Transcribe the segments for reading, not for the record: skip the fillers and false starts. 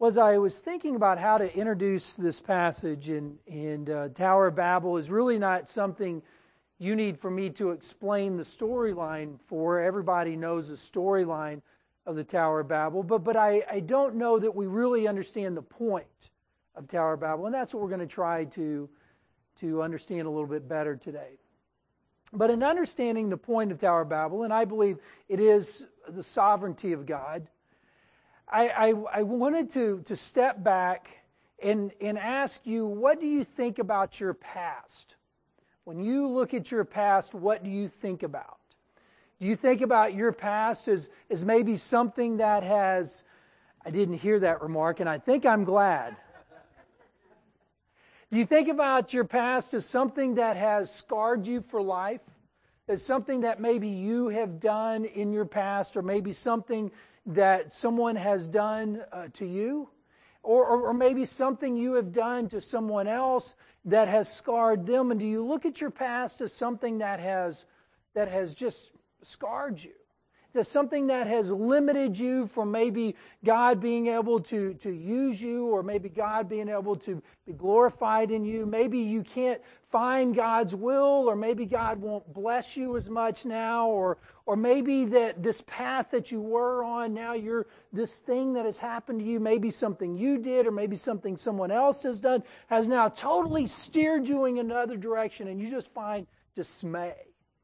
Was I was thinking about how to introduce this passage, and Tower of Babel is really not something you need for me to explain the storyline for. Everybody knows the storyline of the Tower of Babel, but I don't know that we really understand the point of Tower of Babel, and that's what we're going to try to understand a little bit better today. But in understanding the point of Tower of Babel, and I believe it is the sovereignty of God, I wanted to step back and ask you, what do you think about your past? When you look at your past, what do you think about? Do you think about your past as maybe something that has... I didn't hear that remark, and I think I'm glad. Do you think about your past as something that has scarred you for life? As something that maybe you have done in your past, or maybe something that someone has done to you? Or maybe something you have done to someone else that has scarred them? And do you look at your past as something that has just scarred you? Is something that has limited you from maybe God being able to use you, or maybe God being able to be glorified in you? Maybe you can't find God's will, or maybe God won't bless you as much now, or maybe that this path that you were on, now you're this thing that has happened to you, maybe something you did, or maybe something someone else has done, has now totally steered you in another direction, and you just find dismay.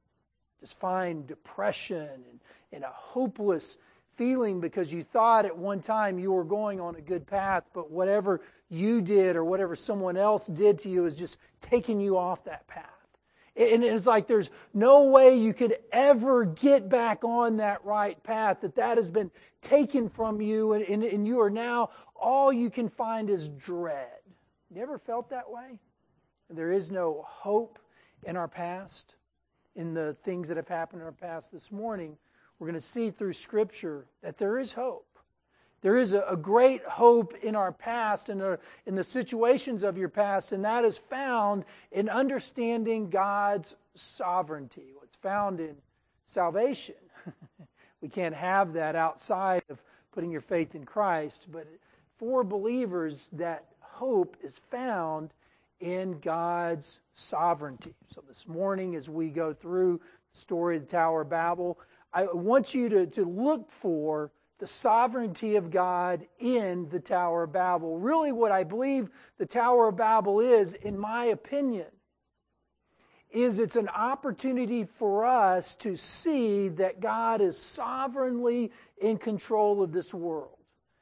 Just find depression and a hopeless feeling because you thought at one time you were going on a good path, but whatever you did or whatever someone else did to you is just taking you off that path. And it's like there's no way you could ever get back on that right path, that has been taken from you, and you are now, all you can find is dread. You ever felt that way? There is no hope in our past. In the things that have happened in our past this morning, we're going to see through Scripture that there is hope. There is a great hope in our past and in the situations of your past, and that is found in understanding God's sovereignty. What's found in salvation. We can't have that outside of putting your faith in Christ, but for believers, that hope is found in God's sovereignty. So this morning, as we go through the story of the Tower of Babel, I want you to look for the sovereignty of God in the Tower of Babel. Really what I believe the Tower of Babel is, in my opinion, is it's an opportunity for us to see that God is sovereignly in control of this world.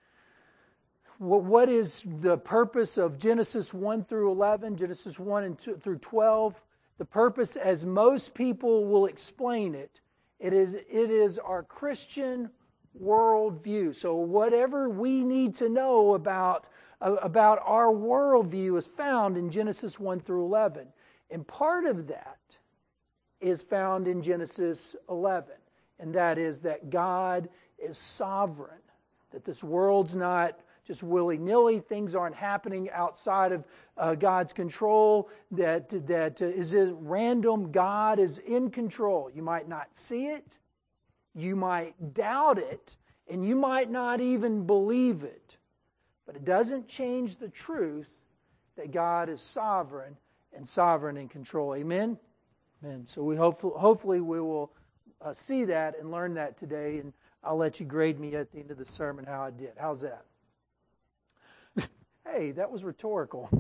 What is the purpose of Genesis 1 through 11, Genesis 1 and 2 through 12? The purpose, as most people will explain it, it is our Christian worldview. So whatever we need to know about our worldview is found in Genesis 1 through 11. And part of that is found in Genesis 11. And that is that God is sovereign. That this world's not just willy-nilly. Things aren't happening outside of God's control. That is random. God is in control. You might not see it. You might doubt it. And you might not even believe it. But it doesn't change the truth that God is sovereign and sovereign in control. Amen? Amen. So we hopefully we will see that and learn that today. And I'll let you grade me at the end of the sermon how I did. How's that? Hey, that was rhetorical.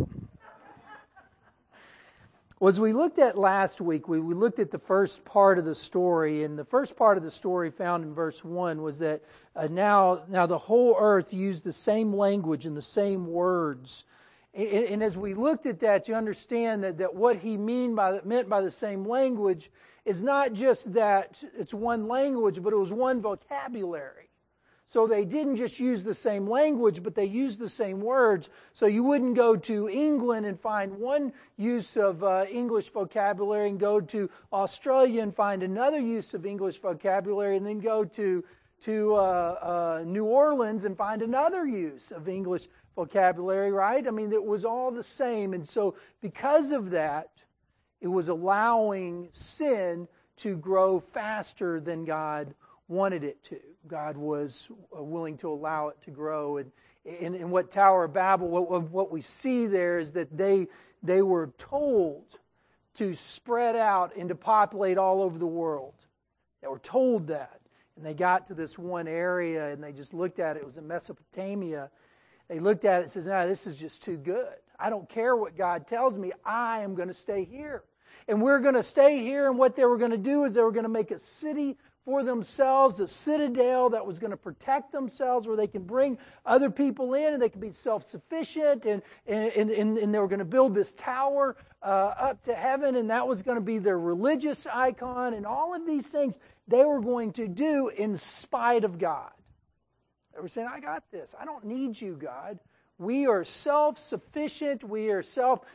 Well, as we looked at last week, we looked at the first part of the story, and the first part of the story found in verse 1 was that now the whole earth used the same language and the same words. And as we looked at that, you understand that what he meant by the same language is not just that it's one language, but it was one vocabulary. So they didn't just use the same language, but they used the same words. So you wouldn't go to England and find one use of English vocabulary and go to Australia and find another use of English vocabulary and then go to New Orleans and find another use of English vocabulary, right? I mean, it was all the same. And so because of that, it was allowing sin to grow faster than God wanted it to. God was willing to allow it to grow. And in what Tower of Babel, what we see there is that they were told to spread out and to populate all over the world. They were told that. And they got to this one area and they just looked at it. It was in Mesopotamia. They looked at it and said, "No, this is just too good. I don't care what God tells me. I am going to stay here." And we're going to stay here. And what they were going to do is they were going to make a city for themselves, a citadel that was going to protect themselves, where they can bring other people in and they can be self-sufficient. And they were going to build this tower up to heaven, and that was going to be their religious icon. And all of these things they were going to do in spite of God. They were saying, "I got this. I don't need you, God. We are self-sufficient. We are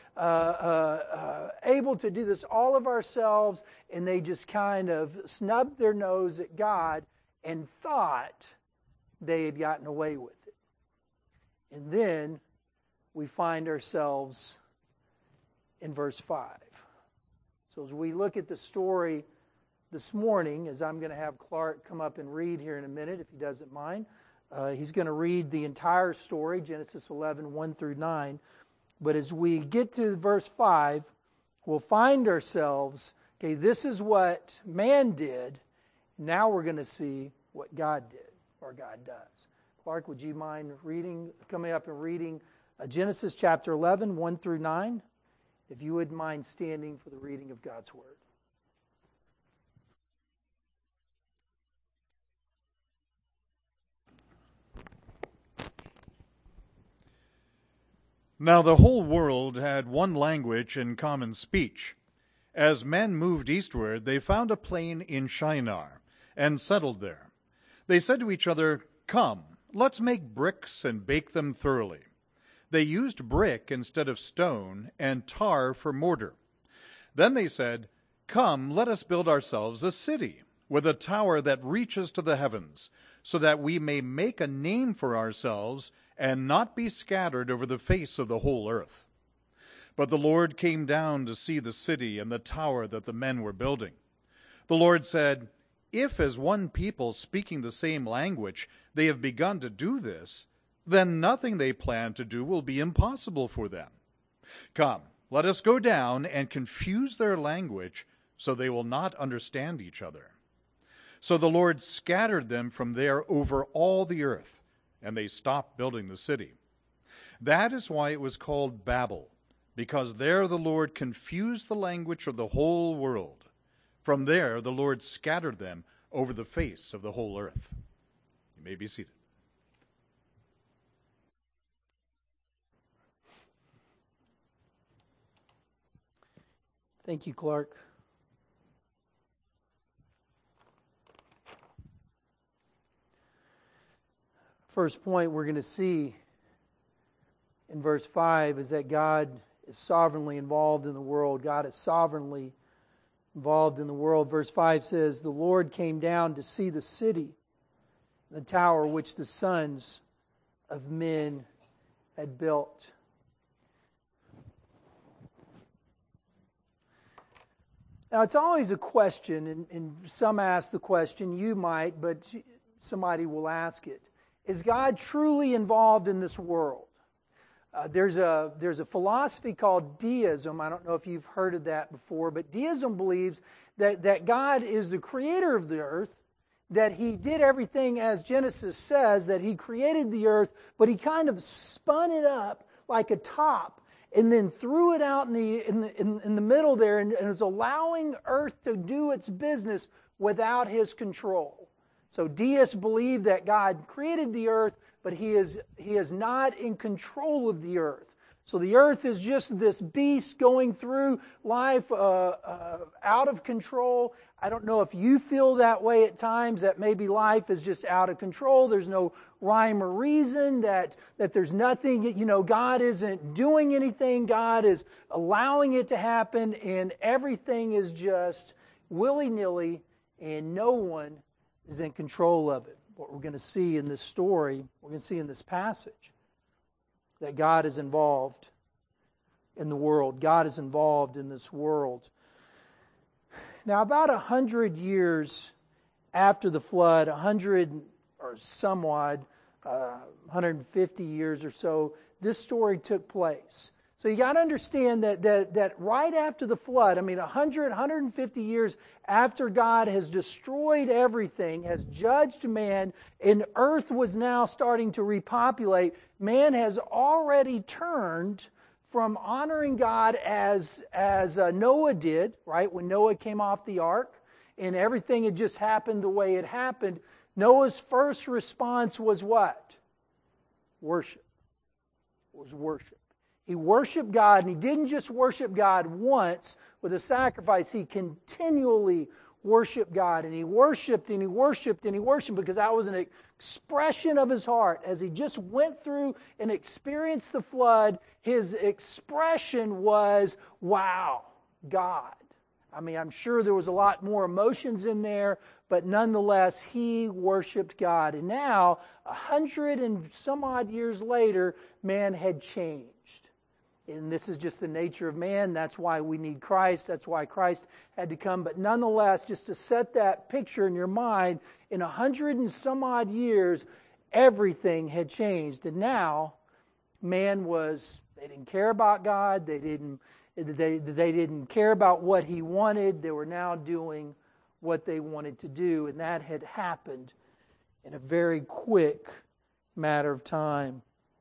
able to do this all of ourselves." And they just kind of snubbed their nose at God and thought they had gotten away with it. And then we find ourselves in verse 5. So as we look at the story this morning, as I'm going to have Clark come up and read here in a minute, if he doesn't mind. He's going to read the entire story, Genesis 11, 1 through 9. But as we get to verse 5, we'll find ourselves, okay, this is what man did. Now we're going to see what God did, or God does. Clark, would you mind coming up and reading Genesis chapter 11, 1 through 9? If you wouldn't mind standing for the reading of God's Word. Now the whole world had one language and common speech. As men moved eastward, they found a plain in Shinar, and settled there. They said to each other, "Come, let's make bricks and bake them thoroughly." They used brick instead of stone, and tar for mortar. Then they said, "Come, let us build ourselves a city, with a tower that reaches to the heavens, so that we may make a name for ourselves, and not be scattered over the face of the whole earth." But the Lord came down to see the city and the tower that the men were building. The Lord said, "If as one people speaking the same language they have begun to do this, then nothing they plan to do will be impossible for them. Come, let us go down and confuse their language, so they will not understand each other." So the Lord scattered them from there over all the earth, and they stopped building the city. That is why it was called Babel, because there the Lord confused the language of the whole world. From there the Lord scattered them over the face of the whole earth. You may be seated. Thank you, Clark. First point we're going to see in verse 5 is that God is sovereignly involved in the world. God is sovereignly involved in the world. Verse 5 says, "The Lord came down to see the city, the tower which the sons of men had built." Now, it's always a question, and some ask the question, you might, but somebody will ask it. Is God truly involved in this world? There's a philosophy called deism. I don't know if you've heard of that before, but deism believes that God is the creator of the earth, that He did everything as Genesis says, that He created the earth, but He kind of spun it up like a top and then threw it out in the middle there, and is allowing earth to do its business without His control. So deists believe that God created the earth, but He is not in control of the earth. So the earth is just this beast going through life out of control. I don't know if you feel that way at times, that maybe life is just out of control. There's no rhyme or reason, that there's nothing, God isn't doing anything. God is allowing it to happen, and everything is just willy-nilly, and no one is in control of it. What we're going to see in this story, we're going to see in this passage, that God is involved in the world. God is involved in this world. Now, about 100 years after the flood, 100 or somewhat, 150 years or so, this story took place. So you got to understand that right after the flood, 150 years after God has destroyed everything, has judged man, and earth was now starting to repopulate, man has already turned from honoring God as Noah did, right? When Noah came off the ark and everything had just happened the way it happened, Noah's first response was what? Worship. It was worship. He worshiped God, and he didn't just worship God once with a sacrifice. He continually worshiped God, and he worshiped, and he worshiped, and he worshiped, because that was an expression of his heart. As he just went through and experienced the flood, his expression was, wow, God. I'm sure there was a lot more emotions in there, but nonetheless, he worshiped God. And now, 100 and some odd years later, man had changed. And this is just the nature of man. That's why we need Christ. That's why Christ had to come. But nonetheless, just to set that picture in your mind, in 100 and some odd years, everything had changed. And now, they didn't care about God. They didn't care about what he wanted. They were now doing what they wanted to do. And that had happened in a very quick matter of time.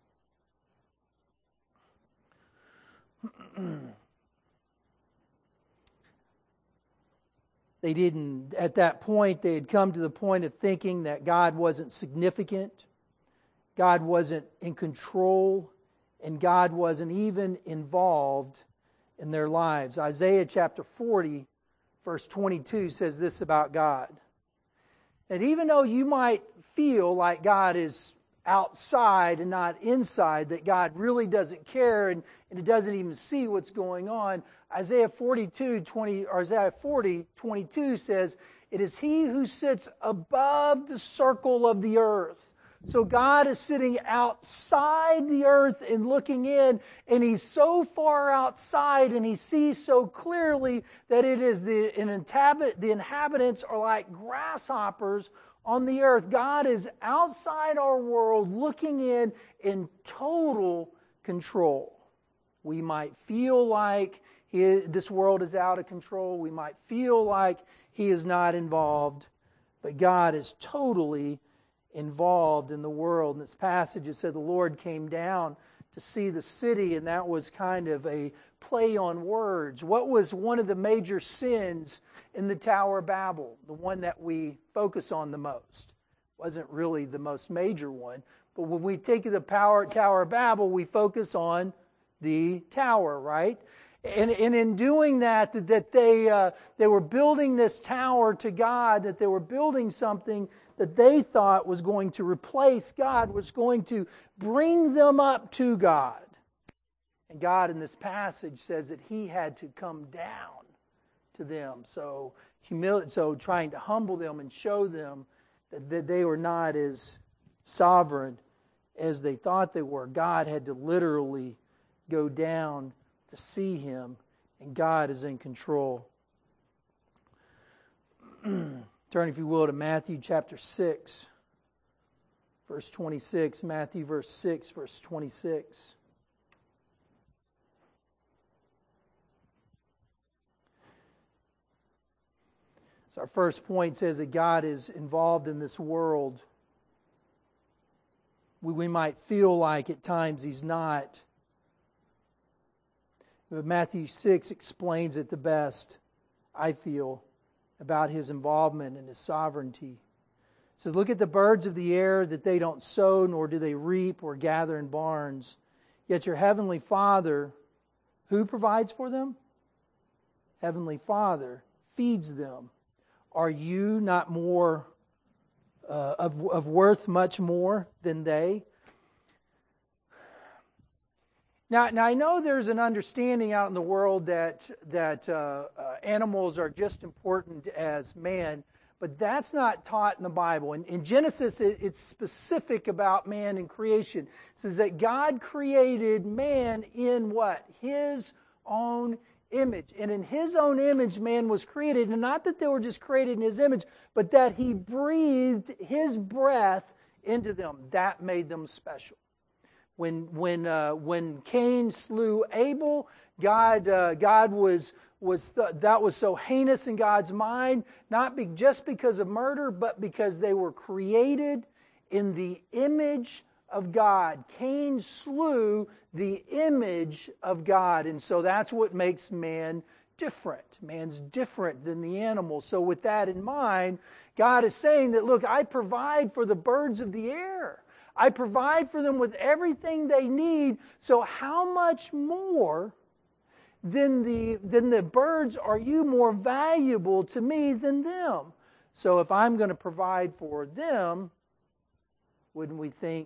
At that point, they had come to the point of thinking that God wasn't significant, God wasn't in control, and God wasn't even involved in their lives. Isaiah chapter 40, verse 22 says this about God. And even though you might feel like God is outside and not inside, that God really doesn't care and it doesn't even see what's going on, Isaiah 40:22 says, "It is He who sits above the circle of the earth." So God is sitting outside the earth and looking in, and He's so far outside and He sees so clearly that it is the inhabitants are like grasshoppers on the earth. God is outside our world looking in total control. We might feel like this world is out of control. We might feel like He is not involved, but God is totally involved in the world. In this passage, it said the Lord came down to see the city, and that was kind of a play on words. What was one of the major sins in the Tower of Babel? The one that we focus on the most. Wasn't really the most major one, but when we take the Tower of Babel, we focus on the tower, right? And in doing that they were building this tower to God, that they were building something that they thought was going to replace God, was going to bring them up to God. And God in this passage says that He had to come down to them. So trying to humble them and show them that they were not as sovereign as they thought they were. God had to literally go down to see Him, and God is in control. Turn, if you will, to Matthew chapter 6, verse 26. Matthew verse 6, verse 26. So our first point says that God is involved in this world. We might feel like at times He's not. But Matthew 6 explains it the best, I feel, about His involvement and His sovereignty. It says, "Look at the birds of the air, that they don't sow, nor do they reap or gather in barns. Yet your heavenly Father, who provides for them? Heavenly Father feeds them. Are you not more of worth much more than they?" Now I know there's an understanding out in the world that animals are just important as man, but that's not taught in the Bible. In Genesis, it's specific about man and creation. It says that God created man in what? His own image. And in His own image, man was created. And not that they were just created in His image, but that He breathed His breath into them. That made them special. When Cain slew Abel, God was that was so heinous in God's mind, not just because of murder, but because they were created in the image of God. Cain slew the image of God, and so that's what makes man different. Man's different than the animal. So with that in mind, God is saying that, look, I provide for the birds of the air. I provide for them with everything they need. So how much more than the birds are you more valuable to me than them? So if I'm going to provide for them, wouldn't we think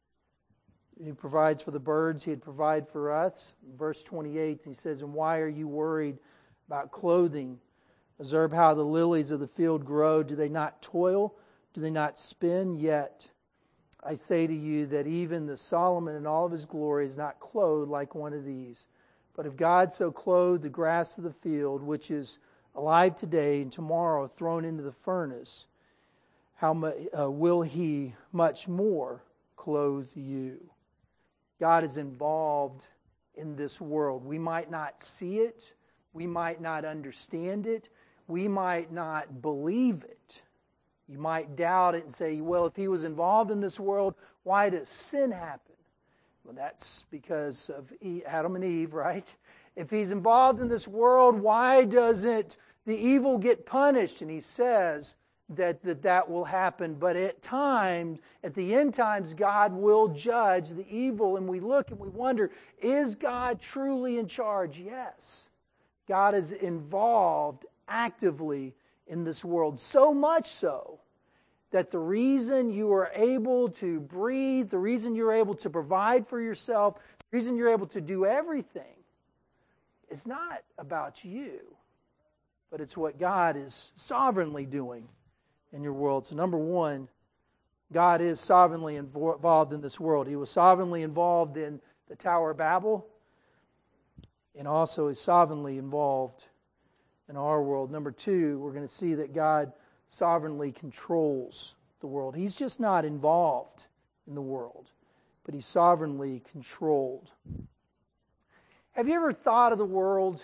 He provides for the birds, He'd provide for us? In verse 28, He says, and why are you worried about clothing? Observe how the lilies of the field grow. Do they not toil? Do they not spin? Yet I say to you that even the Solomon in all of his glory is not clothed like one of these. But if God so clothed the grass of the field, which is alive today and tomorrow thrown into the furnace, how will He much more clothe you? God is involved in this world. We might not see it. We might not understand it. We might not believe it. You might doubt it and say, well, if He was involved in this world, why does sin happen? Well, that's because of Adam and Eve, right? If He's involved in this world, why doesn't the evil get punished? And He says that will happen. But at the end times, God will judge the evil. And we look and we wonder, is God truly in charge? Yes. God is involved actively in this world. So much so that the reason you are able to breathe, the reason you're able to provide for yourself, the reason you're able to do everything is not about you, but it's what God is sovereignly doing in your world. So number one, God is sovereignly involved in this world. He was sovereignly involved in the Tower of Babel, and also is sovereignly involved in our world. Number two, we're going to see that God sovereignly controls the world. He's just not involved in the world, but He's sovereignly controlled. Have you ever thought of the world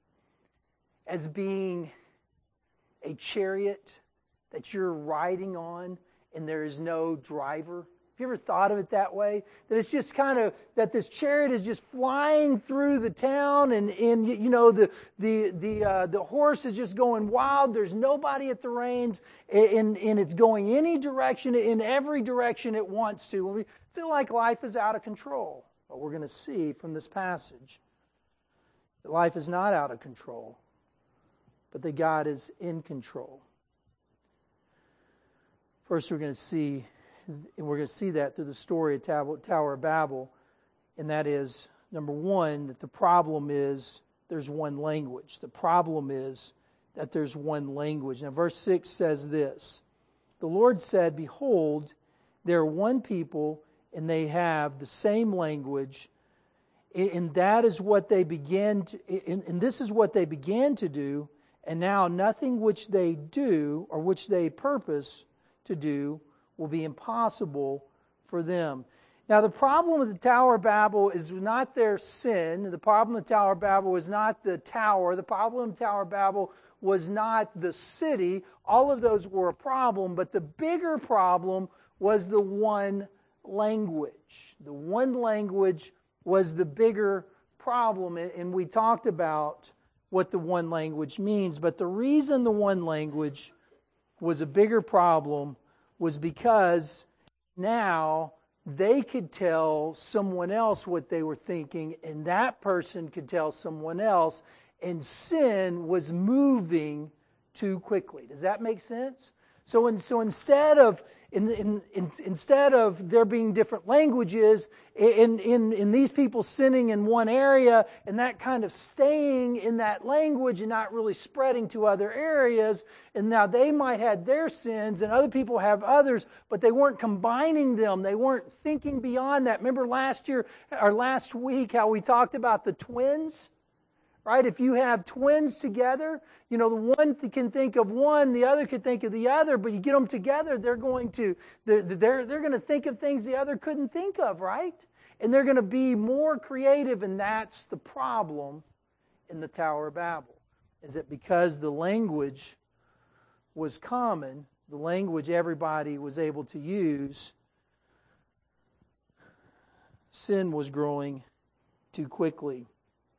as being a chariot that you're riding on and there is no driver? Have you ever thought of it that way? That it's just kind of, that this chariot is just flying through the town and you know, the horse is just going wild. There's nobody at the reins and it's going any direction, in every direction it wants to. We feel like life is out of control. But we're going to see from this passage that life is not out of control, but that God is in control. First, we're going to see that through the story of Tower of Babel, and that is, number one, that the problem is there's one language. The problem is that there's one language. Now, verse 6 says this, the Lord said, behold, they are one people, and they have the same language, and that is what they began to, and this is what they began to do, and now nothing which they do, or which they purpose to do, will be impossible for them. Now, the problem with the Tower of Babel is not their sin. The problem with the Tower of Babel was not the tower. The problem with the Tower of Babel was not the city. All of those were a problem, but the bigger problem was the one language. The one language was the bigger problem, and we talked about what the one language means, but the reason the one language was a bigger problem was because now they could tell someone else what they were thinking, and that person could tell someone else, and sin was moving too quickly. Does that make sense? So instead of there being different languages, in these people sinning in one area and that kind of staying in that language and not really spreading to other areas, and now they might have their sins and other people have others, but they weren't combining them. They weren't thinking beyond that. Remember last week how we talked about the twins? right? If you have twins together, the one can think of one, the other can think of the other, but you get them together, they're going to think of things the other couldn't think of, right? And they're going to be more creative, and that's the problem in the Tower of Babel, is that because the language was common, the language everybody was able to use, sin was growing too quickly.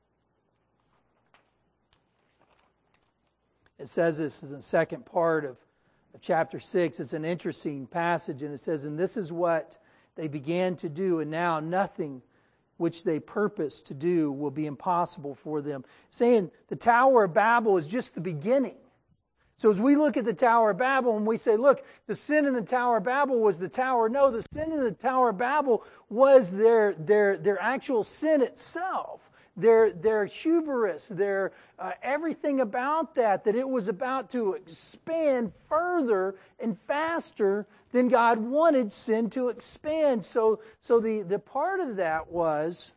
It says this is the second part of chapter 6. It's an interesting passage, and it says, "And this is what they began to do, and now nothing which they purpose to do will be impossible for them." Saying the Tower of Babel is just the beginning. So as we look at the Tower of Babel and we say, look, the sin in the Tower of Babel was the tower. No, the sin in the Tower of Babel was their actual sin itself. Their hubris, their everything about that it was about to expand further and faster than God wanted sin to expand. So the part of that was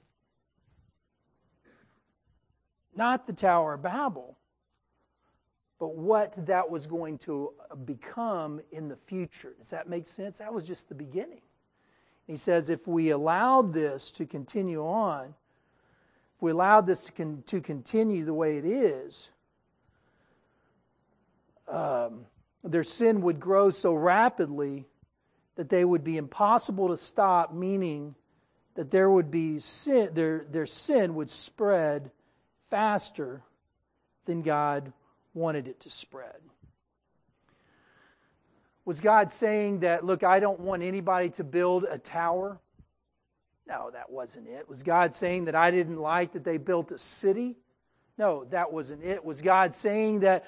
not the Tower of Babel, but what that was going to become in the future. Does that make sense? That was just the beginning. He says if we allowed this to continue on, if we allowed this to continue the way it is, their sin would grow so rapidly that they would be impossible to stop, meaning that there would be sin, their sin would spread faster than God wanted it to spread. Was God saying that, look, I don't want anybody to build a tower? No, that wasn't it. Was God saying that I didn't like that they built a city? No, that wasn't it. Was God saying that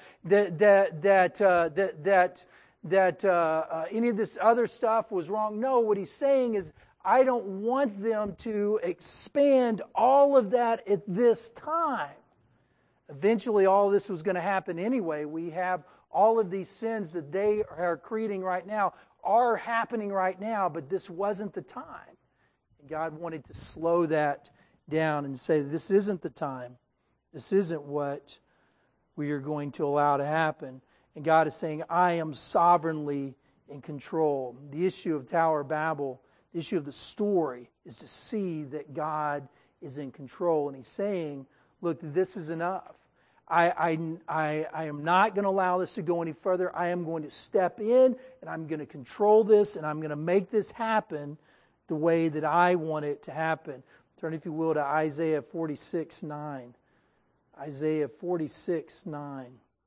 any of this other stuff was wrong? No, what He's saying is I don't want them to expand all of that at this time. Eventually, all this was going to happen anyway. We have all of these sins that they are creating right now are happening right now, but this wasn't the time. And God wanted to slow that down and say, this isn't the time. This isn't what we are going to allow to happen. And God is saying, I am sovereignly in control. The issue of Tower of Babel, the issue of the story, is to see that God is in control. And He's saying, look, this is enough. I am not going to allow this to go any further. I am going to step in, and I'm going to control this, and I'm going to make this happen the way that I want it to happen. Turn, if you will, to Isaiah 46:9. Isaiah 46:9.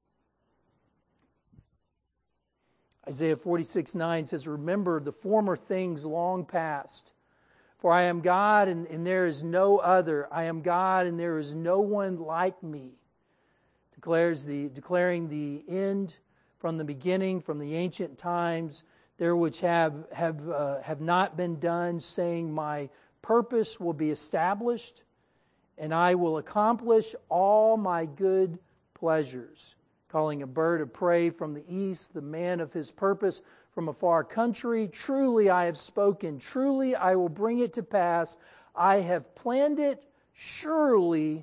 Isaiah 46:9 says, remember the former things long past. For I am God, and there is no other. I am God, and there is no one like me. Declaring the end from the beginning, from the ancient times, there which have not been done, saying, my purpose will be established, and I will accomplish all my good pleasures. Calling a bird of prey from the east, the man of His purpose from a far country. Truly I have spoken, truly I will bring it to pass. I have planned it, surely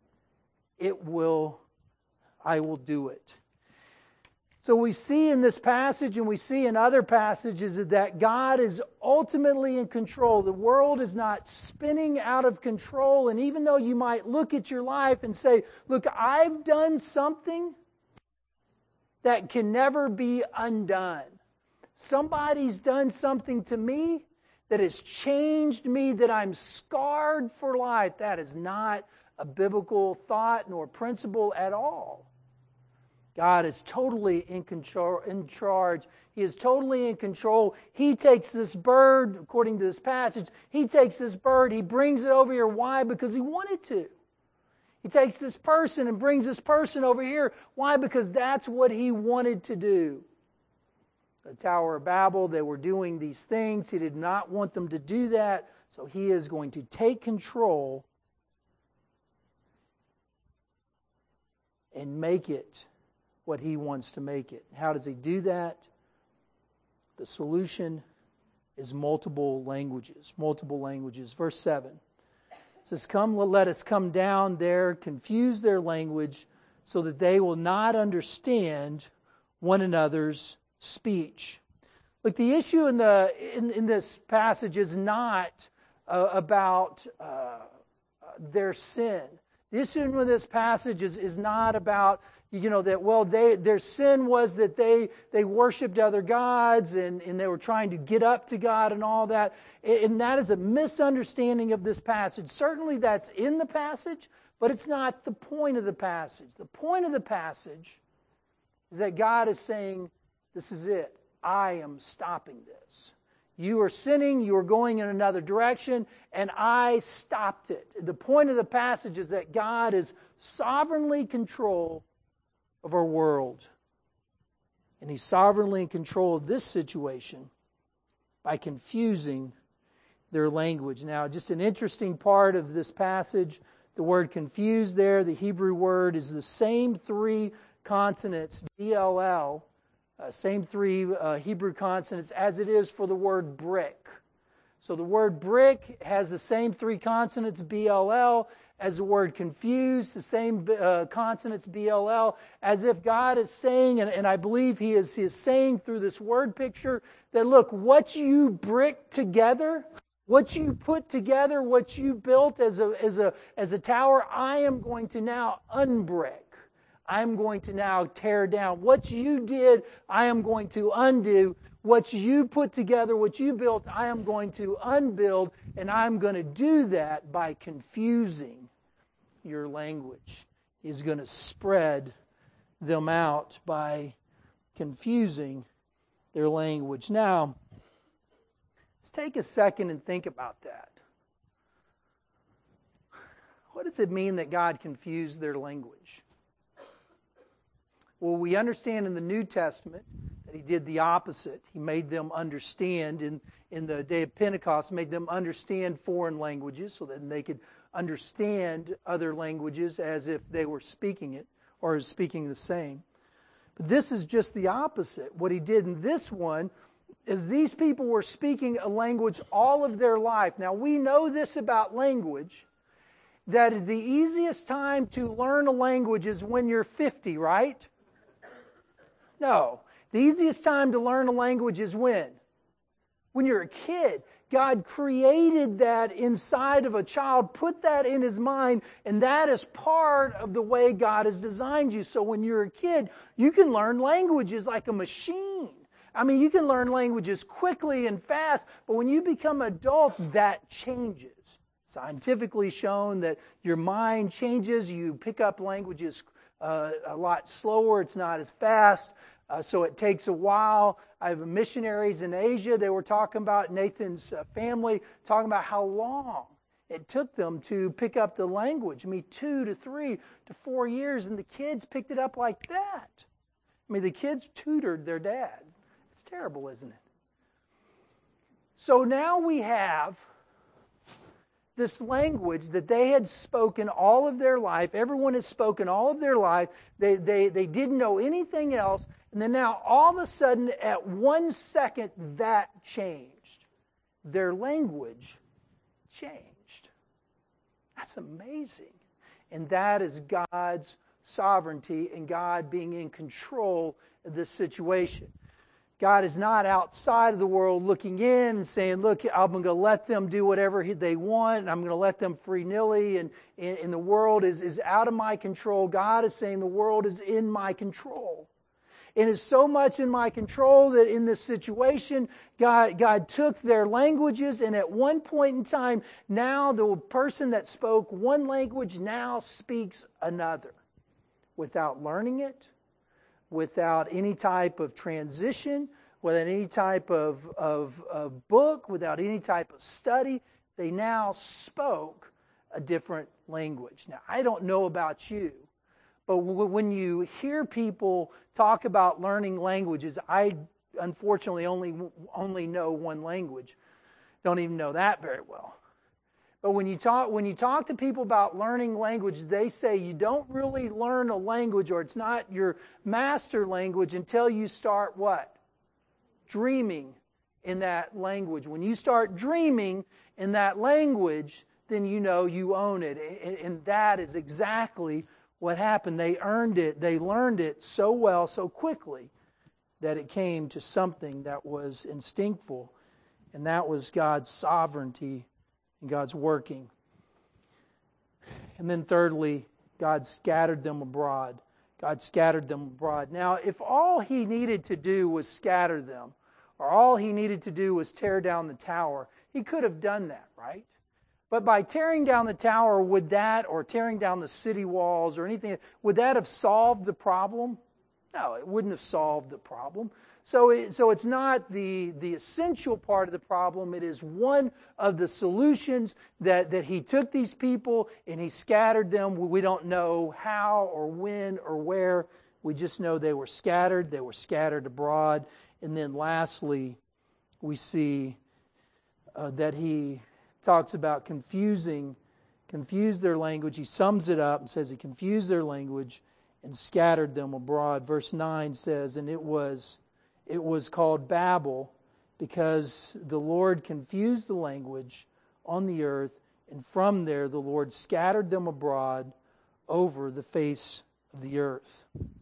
I will do it. So we see in this passage, and we see in other passages, that God is ultimately in control. The world is not spinning out of control. And even though you might look at your life and say, look, I've done something that can never be undone. Somebody's done something to me that has changed me, that I'm scarred for life. That is not a biblical thought nor principle at all. God is totally in charge. He is totally in control. He takes this bird, according to this passage, He takes this bird, He brings it over here. Why? Because He wanted to. He takes this person and brings this person over here. Why? Because that's what He wanted to do. The Tower of Babel, they were doing these things. He did not want them to do that. So He is going to take control and make it what He wants to make it. How does He do that? The solution is multiple languages. Multiple languages. Verse 7 It says, "Come, let us come down there, confuse their language, so that they will not understand one another's speech." Look, the issue in this passage is not about their sin. The issue in this passage is not about, that, their sin was that they worshipped other gods and they were trying to get up to God and all that. And that is a misunderstanding of this passage. Certainly that's in the passage, but it's not the point of the passage. The point of the passage is that God is saying, this is it. I am stopping this. You are sinning, you are going in another direction, and I stopped it. The point of the passage is that God is sovereignly in control of our world. And He's sovereignly in control of this situation by confusing their language. Now, just an interesting part of this passage, the word confused there, the Hebrew word is the same three consonants, BLL, same three Hebrew consonants as it is for the word brick. So the word brick has the same three consonants, BLL, as the word confused, the same consonants, BLL, as if God is saying, and I believe He is saying through this word picture, that look, what you brick together, what you put together, what you built as a tower, I am going to now unbrick. I'm going to now tear down. What you did, I am going to undo. What you put together, what you built, I am going to unbuild, and I'm going to do that by confusing your language. He's going to spread them out by confusing their language. Now, let's take a second and think about that. What does it mean that God confused their language? Well, we understand in the New Testament that He did the opposite. He made them understand in the day of Pentecost, made them understand foreign languages so that they could understand other languages as if they were speaking it or speaking the same. But this is just the opposite. What He did in this one is these people were speaking a language all of their life. Now, we know this about language, that the easiest time to learn a language is when you're 50, right? No. The easiest time to learn a language is when? When you're a kid. God created that inside of a child, put that in his mind, and that is part of the way God has designed you. So when you're a kid, you can learn languages like a machine. I mean, you can learn languages quickly and fast, but when you become an adult, that changes. Scientifically shown that your mind changes. You pick up languages a lot slower. It's not as fast. So it takes a while. I have missionaries in Asia. They were talking about Nathan's family, talking about how long it took them to pick up the language. 2 to 3 to 4 years, and the kids picked it up like that. The kids tutored their dad. It's terrible, isn't it? So now we have this language that they had spoken all of their life. Everyone has spoken all of their life. They didn't know anything else. And then now, all of a sudden, at 1 second, that changed. Their language changed. That's amazing. And that is God's sovereignty and God being in control of this situation. God is not outside of the world looking in and saying, look, I'm going to let them do whatever they want, and I'm going to let them free-nilly, and the world is out of my control. God is saying the world is in my control. It is so much in my control that in this situation, God took their languages, and at one point in time, now the person that spoke one language now speaks another without learning it, without any type of transition, without any type of book, without any type of study. They now spoke a different language. Now, I don't know about you, but when you hear people talk about learning languages, I unfortunately only know one language. Don't even know that very well. But when you talk to people about learning language, they say you don't really learn a language, or it's not your master language, until you start what? Dreaming in that language. When you start dreaming in that language, then you know you own it. And that is exactly what happened. They earned it. They learned it so well, so quickly, that it came to something that was instinctful. And that was God's sovereignty and God's working. And then thirdly, God scattered them abroad. God scattered them abroad. Now, if all He needed to do was scatter them, or all He needed to do was tear down the tower, He could have done that, right? But by tearing down the tower, would that, or tearing down the city walls or anything, would that have solved the problem? No, it wouldn't have solved the problem. So it's not the essential part of the problem. It is one of the solutions that He took these people and He scattered them. We don't know how or when or where. We just know they were scattered. They were scattered abroad. And then lastly, we see that He talks about confused their language. He sums it up and says He confused their language and scattered them abroad. Verse 9 says, and it was called Babel because the Lord confused the language on the earth, and from there the Lord scattered them abroad over the face of the earth.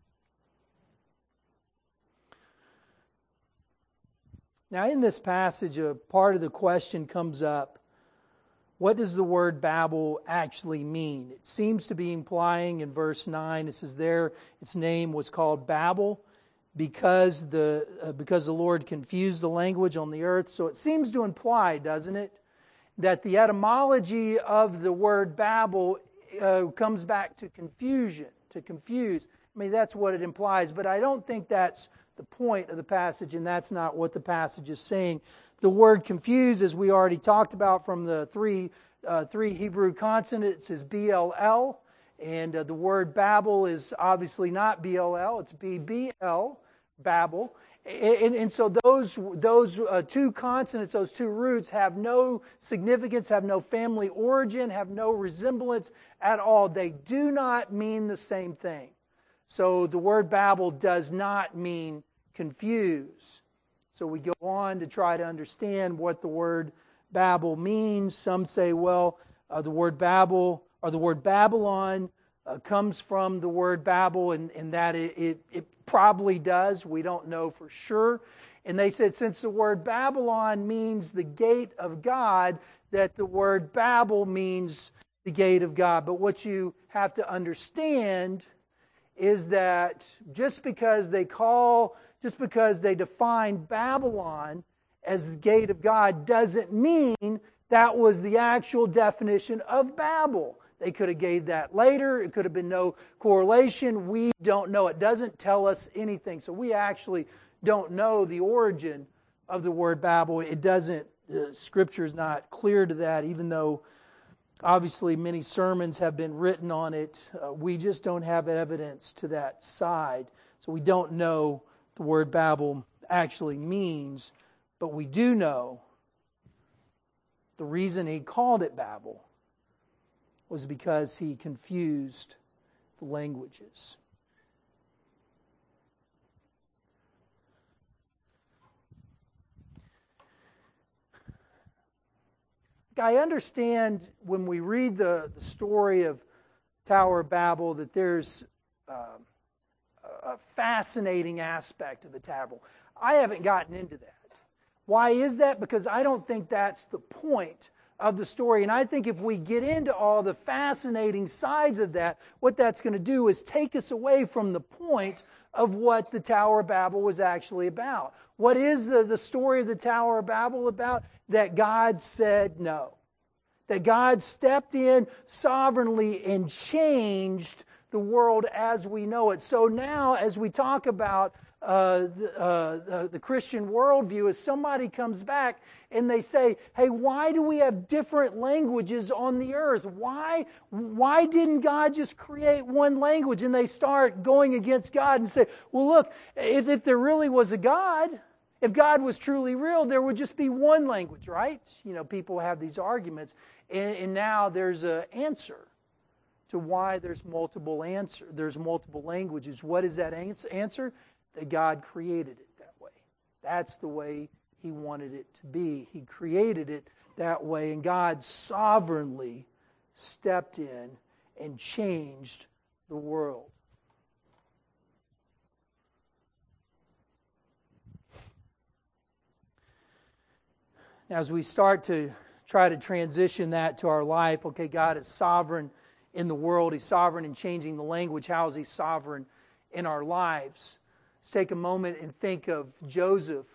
Now in this passage, a part of the question comes up, what does the word Babel actually mean? It seems to be implying in verse 9, it says there, its name was called Babel because the Lord confused the language on the earth. So it seems to imply, doesn't it, that the etymology of the word Babel comes back to confusion, to confuse. I mean, that's what it implies, but I don't think that's the point of the passage, and that's not what the passage is saying. The word confused, as we already talked about from the three Hebrew consonants, is BLL, and the word Babel is obviously not BLL, it's BBL, Babel. And so those two consonants, those two roots, have no significance, have no family origin, have no resemblance at all. They do not mean the same thing. So the word Babel does not mean confuse. So we go on to try to understand what the word Babel means. Some say, well, the word Babel or the word Babylon comes from the word Babel, and that it probably does. We don't know for sure. And they said since the word Babylon means the gate of God, that the word Babel means the gate of God. But what you have to understand is that just because they define Babylon as the gate of God doesn't mean that was the actual definition of Babel. They could have gave that later. It could have been no correlation. We don't know. It doesn't tell us anything. So we actually don't know the origin of the word Babel. It doesn't, Scripture is not clear to that, even though obviously many sermons have been written on it. We just don't have evidence to that side. So we don't know the word Babel actually means, but we do know the reason He called it Babel was because He confused the languages. I understand when we read the story of Tower of Babel that there's a fascinating aspect of the Tower. I haven't gotten into that. Why is that? Because I don't think that's the point of the story. And I think if we get into all the fascinating sides of that, what that's going to do is take us away from the point of what the Tower of Babel was actually about. What is the story of the Tower of Babel about? That God said no. That God stepped in sovereignly and changed the world as we know it. So now, as we talk about the Christian worldview, as somebody comes back and they say, hey, why do we have different languages on the earth? Why didn't God just create one language? And they start going against God and say, well, look, if there really was a God, if God was truly real, there would just be one language, right? You know, people have these arguments. And now there's an answer to why there's multiple languages. What is that answer? That God created it that way. That's the way He wanted it to be. He created it that way, and God sovereignly stepped in and changed the world. As we start to try to transition that to our life, okay, God is sovereign in the world. He's sovereign in changing the language. How is He sovereign in our lives? Let's take a moment and think of Joseph.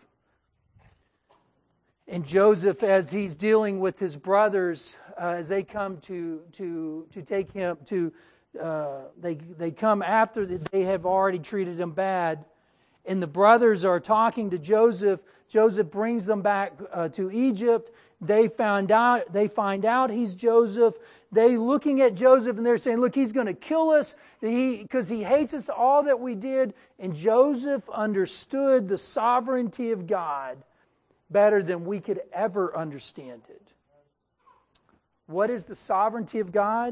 And Joseph, as he's dealing with his brothers, as they come to take him to, they come after they have already treated him bad, and the brothers are talking to Joseph. Joseph brings them back to Egypt. They find out he's Joseph. They looking at Joseph and they're saying, "Look, he's going to kill us because he hates us all that we did." And Joseph understood the sovereignty of God better than we could ever understand it. What is the sovereignty of God?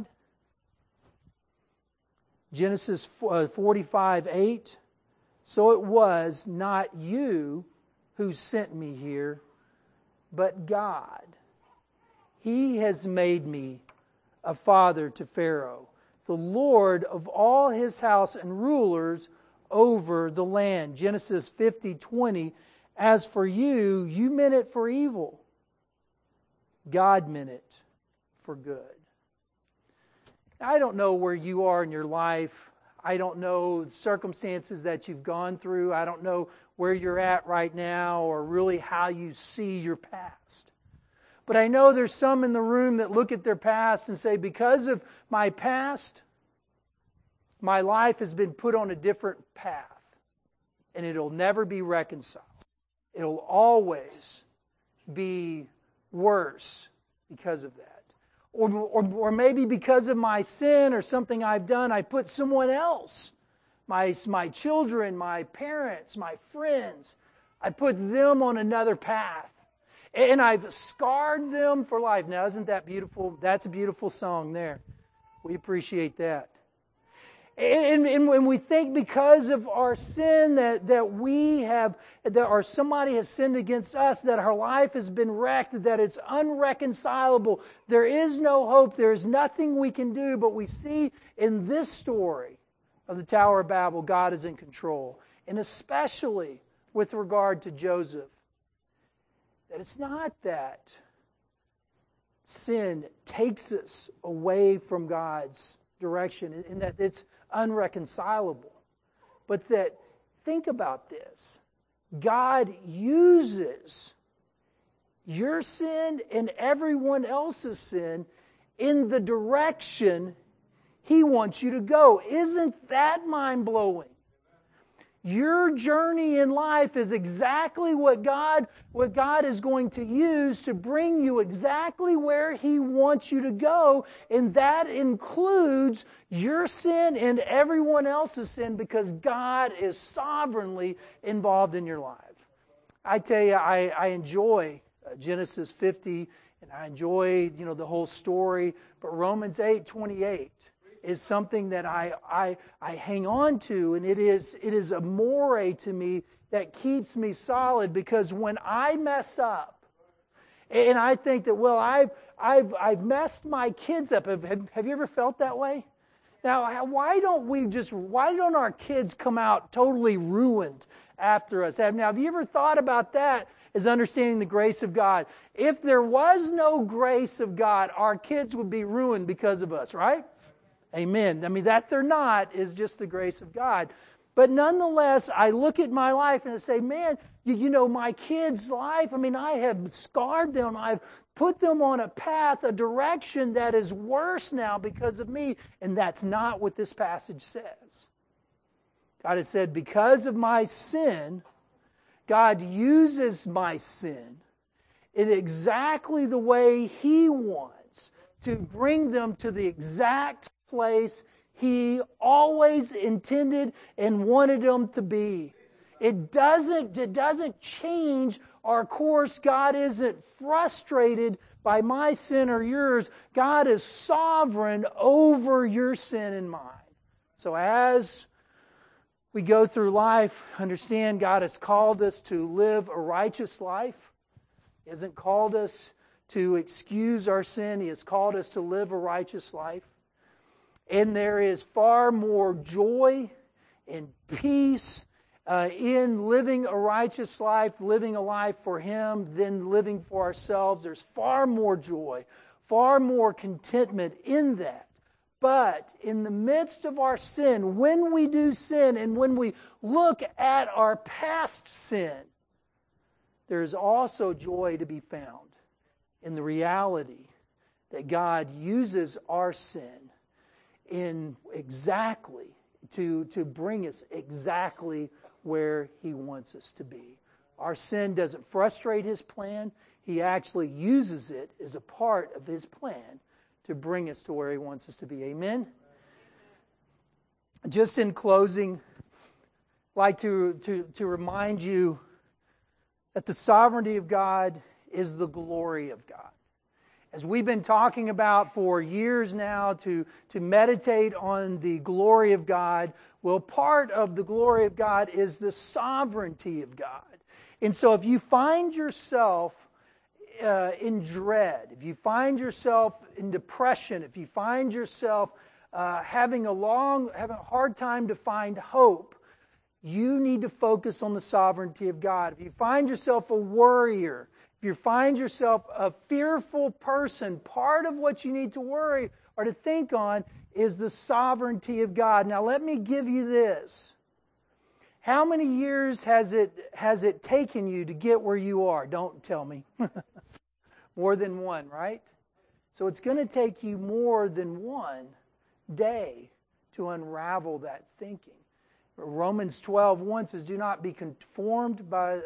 Genesis 45:8. So it was not you who sent me here, but God. He has made me a father to Pharaoh, the Lord of all his house and rulers over the land. Genesis 50:20. As for you, you meant it for evil. God meant it for good. I don't know where you are in your life. I don't know the circumstances that you've gone through. I don't know where you're at right now or really how you see your past. But I know there's some in the room that look at their past and say, because of my past, my life has been put on a different path. And it'll never be reconciled. It'll always be worse because of that. Or maybe because of my sin or something I've done, I put someone else, my children, my parents, my friends, I put them on another path. And I've scarred them for life. Now, isn't that beautiful? That's a beautiful song there. We appreciate that. And when we think because of our sin that we have, or somebody has sinned against us, that our life has been wrecked, that it's unreconcilable, there is no hope, there is nothing we can do, but we see in this story of the Tower of Babel, God is in control. And especially with regard to Joseph, that it's not that sin takes us away from God's direction, and that it's unreconcilable. But that, think about this, God uses your sin and everyone else's sin in the direction He wants you to go. Isn't that mind-blowing? Your journey in life is exactly what God is going to use to bring you exactly where He wants you to go. And that includes your sin and everyone else's sin, because God is sovereignly involved in your life. I tell you, I enjoy Genesis 50 and I enjoy, the whole story. But Romans 8:28 is something that I hang on to, and it is a moray to me that keeps me solid, because when I mess up, and I think that, well, I've messed my kids up. Have you ever felt that way? Now, why don't our kids come out totally ruined after us? Now, have you ever thought about that as understanding the grace of God? If there was no grace of God, our kids would be ruined because of us, right? Amen. I mean, that they're not is just the grace of God. But nonetheless, I look at my life and I say, man, my kids' life, I have scarred them. I've put them on a path, a direction that is worse now because of me. And that's not what this passage says. God has said, because of my sin, God uses my sin in exactly the way He wants to bring them to the exact place He always intended and wanted them to be. It doesn't change our course. God isn't frustrated by my sin or yours. God is sovereign over your sin and mine. So as we go through life, understand God has called us to live a righteous life. He hasn't called us to excuse our sin. He has called us to live a righteous life. And there is far more joy and peace in living a righteous life, living a life for Him, than living for ourselves. There's far more joy, far more contentment in that. But in the midst of our sin, when we do sin and when we look at our past sin, there is also joy to be found in the reality that God uses our sin in exactly to bring us exactly where He wants us to be. Our sin doesn't frustrate His plan. He actually uses it as a part of His plan to bring us to where He wants us to be. Amen? Just in closing, I'd like to remind you that the sovereignty of God is the glory of God. As we've been talking about for years now, to meditate on the glory of God, well, part of the glory of God is the sovereignty of God. And so if you find yourself in dread, if you find yourself in depression, if you find yourself having a hard time to find hope, you need to focus on the sovereignty of God. If you find yourself a worrier, if you find yourself a fearful person, part of what you need to worry or to think on is the sovereignty of God. Now let me give you this. How many years has it taken you to get where you are? Don't tell me. More than one, right? So it's going to take you more than one day to unravel that thinking. Romans 12:1 says, "Do not be conformed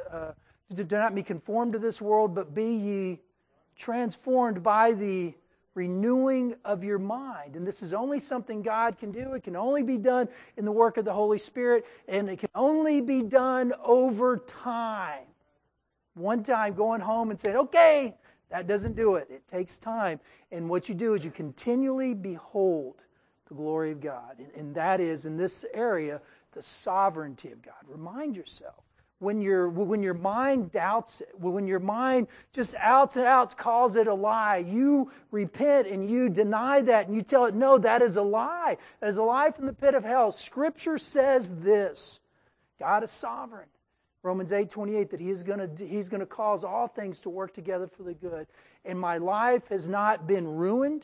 to this world, but be ye transformed by the renewing of your mind." And this is only something God can do. It can only be done in the work of the Holy Spirit, and it can only be done over time. One time going home and saying, okay, that doesn't do it. It takes time. And what you do is you continually behold the glory of God. And that is, in this area, the sovereignty of God. Remind yourself. When your mind doubts it, when your mind just out and out calls it a lie, you repent and you deny that and you tell it, no, that is a lie. That is a lie from the pit of hell. Scripture says this. God is sovereign. Romans 8:28, that He's going to cause all things to work together for the good. And my life has not been ruined.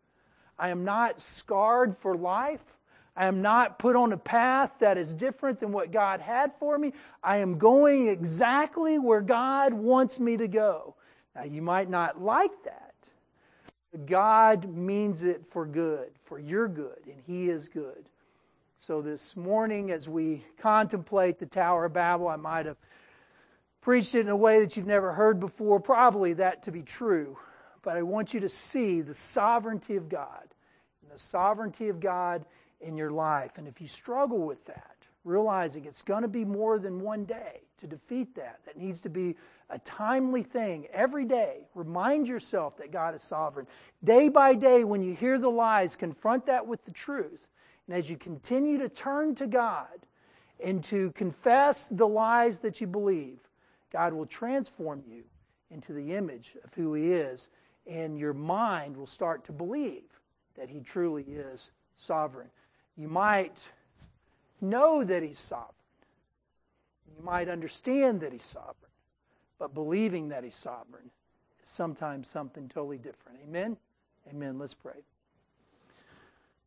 I am not scarred for life. I am not put on a path that is different than what God had for me. I am going exactly where God wants me to go. Now, you might not like that, but God means it for good, for your good, and He is good. So this morning, as we contemplate the Tower of Babel, I might have preached it in a way that you've never heard before, probably that to be true. But I want you to see the sovereignty of God, and the sovereignty of God in your life. And if you struggle with that, realizing it's going to be more than one day to defeat that, that needs to be a timely thing every day. Remind yourself that God is sovereign. Day by day, when you hear the lies, confront that with the truth. And as you continue to turn to God and to confess the lies that you believe, God will transform you into the image of who He is, and your mind will start to believe that He truly is sovereign. You might know that He's sovereign. You might understand that He's sovereign. But believing that He's sovereign is sometimes something totally different. Amen? Amen. Let's pray.